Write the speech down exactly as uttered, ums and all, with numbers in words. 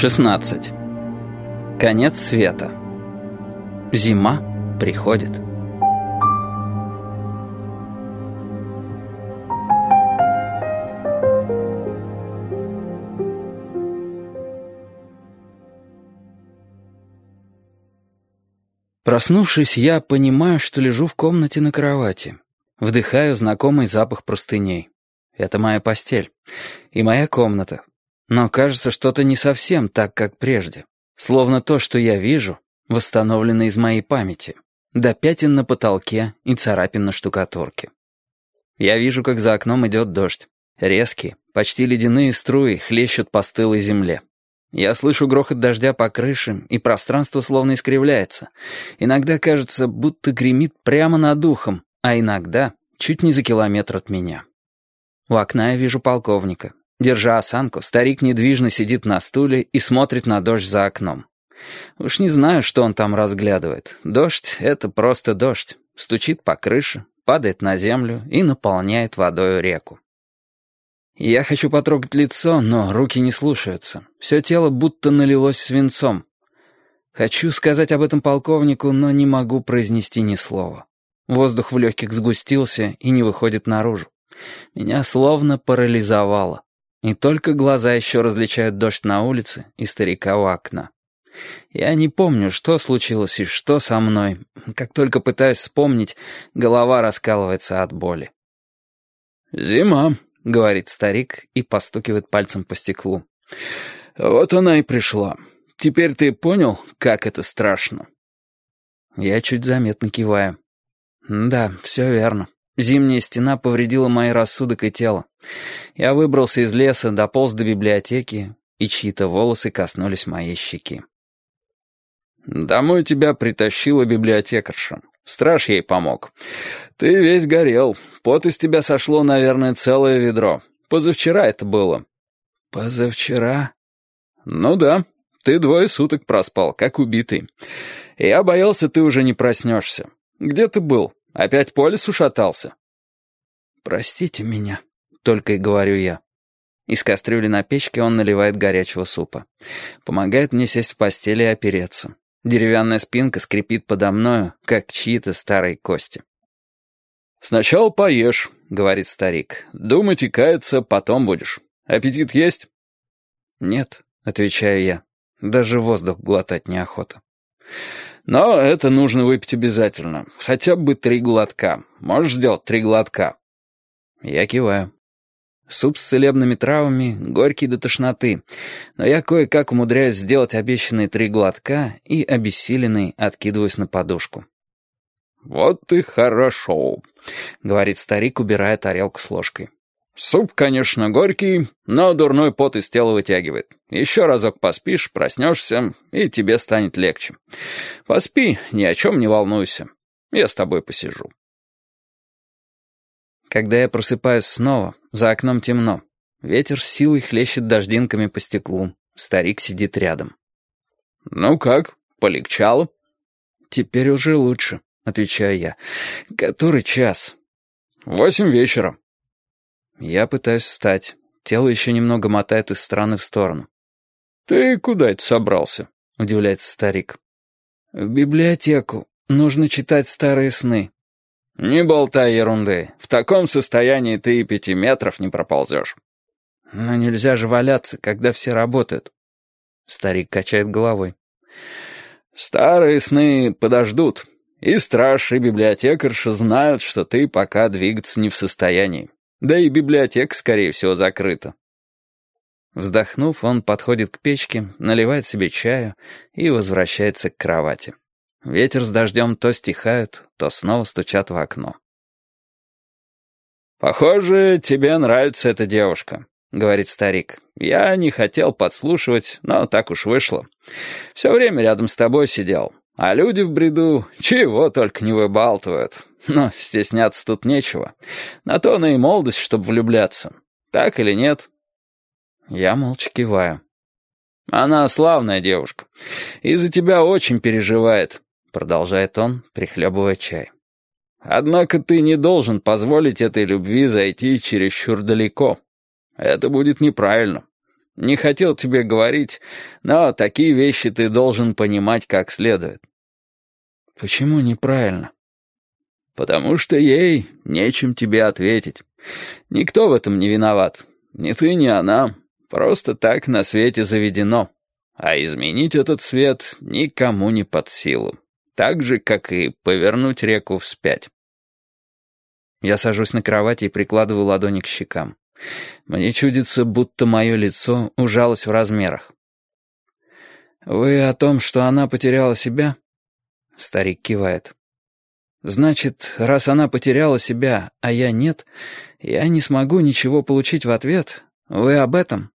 шестнадцать. Конец света. Зима приходит. Проснувшись, я понимаю, что лежу в комнате на кровати. Вдыхаю знакомый запах простыней. Это моя постель. И моя комната. Но кажется, что-то не совсем так, как прежде. Словно то, что я вижу, восстановлено из моей памяти. До пятен на потолке и царапин на штукатурке. Я вижу, как за окном идет дождь. Резкие, почти ледяные струи хлещут по стылой земле. Я слышу грохот дождя по крыше, и пространство словно искривляется. Иногда кажется, будто гремит прямо над ухом, а иногда чуть не за километр от меня. У окна я вижу полковника. Держа осанку, старик недвижно сидит на стуле и смотрит на дождь за окном. Уж не знаю, что он там разглядывает. Дождь — это просто дождь. Стучит по крыше, падает на землю и наполняет водою реку. Я хочу потрогать лицо, но руки не слушаются. Все тело будто налилось свинцом. Хочу сказать об этом полковнику, но не могу произнести ни слова. Воздух в легких сгустился и не выходит наружу. Меня словно парализовало. И только глаза еще различают дождь на улице и старика у окна. Я не помню, что случилось и что со мной. Как только пытаюсь вспомнить, голова раскалывается от боли. «Зима», — говорит старик и постукивает пальцем по стеклу. «Вот она и пришла. Теперь ты понял, как это страшно?» Я чуть заметно киваю. «Да, все верно. Зимняя стена повредила мои рассудок и тело. Я выбрался из леса, дополз до библиотеки, и чьи-то волосы коснулись моей щеки. «Домой тебя притащила библиотекарша. Страж ей помог. Ты весь горел. Пот из тебя сошло, наверное, целое ведро. Позавчера это было». «Позавчера?» «Ну да. Ты двое суток проспал, как убитый. Я боялся, ты уже не проснешься. Где ты был? Опять по лесу шатался?» «Простите меня», — только и говорю я. Из кастрюли на печке он наливает горячего супа. Помогает мне сесть в постели и опереться. Деревянная спинка скрипит подо мною, как чьи-то старые кости. «Сначала поешь», — говорит старик. «Думать и каяться потом будешь. Аппетит есть?» «Нет», — отвечаю я. Даже воздух глотать неохота. «Но это нужно выпить обязательно. Хотя бы три глотка. Можешь сделать три глотка?» Я киваю. Суп с целебными травами, горький до тошноты. Но я кое-как умудряюсь сделать обещанные три глотка и, обессиленный, откидываюсь на подушку. «Вот и хорошо», — говорит старик, убирая тарелку с ложкой. «Суп, конечно, горький, но дурной пот из тела вытягивает. Еще разок поспишь, проснешься, и тебе станет легче. Поспи, ни о чем не волнуйся. Я с тобой посижу». Когда я просыпаюсь снова, за окном темно. Ветер с силой хлещет дождинками по стеклу. Старик сидит рядом. «Ну как, полегчало?» «Теперь уже лучше», — отвечаю я. «Который час?» «Восемь вечера». Я пытаюсь встать. Тело еще немного мотает из стороны в сторону. «Ты куда это собрался?» — удивляется старик. «В библиотеку. Нужно читать старые сны». «Не болтай ерунды. В таком состоянии ты и пяти метров не проползешь». «Но нельзя же валяться, когда все работают». Старик качает головой. «Старые сны подождут. И страж, и библиотекарша знают, что ты пока двигаться не в состоянии. Да и библиотека, скорее всего, закрыта». Вздохнув, он подходит к печке, наливает себе чаю и возвращается к кровати. Ветер с дождем то стихают, то снова стучат в окно. «Похоже, тебе нравится эта девушка», — говорит старик. «Я не хотел подслушивать, но так уж вышло. Все время рядом с тобой сидел, а люди в бреду чего только не выбалтывают. Но стесняться тут нечего. На то она и молодость, чтобы влюбляться. Так или нет?» Я молча киваю. «Она славная девушка. Из-за тебя очень переживает», — продолжает он, прихлебывая чай. «Однако ты не должен позволить этой любви зайти чересчур далеко. Это будет неправильно. Не хотел тебе говорить, но такие вещи ты должен понимать как следует». «Почему неправильно?» «Потому что ей нечем тебе ответить. Никто в этом не виноват. Ни ты, ни она. Просто так на свете заведено. А изменить этот свет никому не под силу. Так же, как и повернуть реку вспять». Я сажусь на кровати и прикладываю ладони к щекам. Мне чудится, будто мое лицо ужалось в размерах. «Вы о том, что она потеряла себя?» Старик кивает. «Значит, раз она потеряла себя, а я нет, я не смогу ничего получить в ответ? Вы об этом?»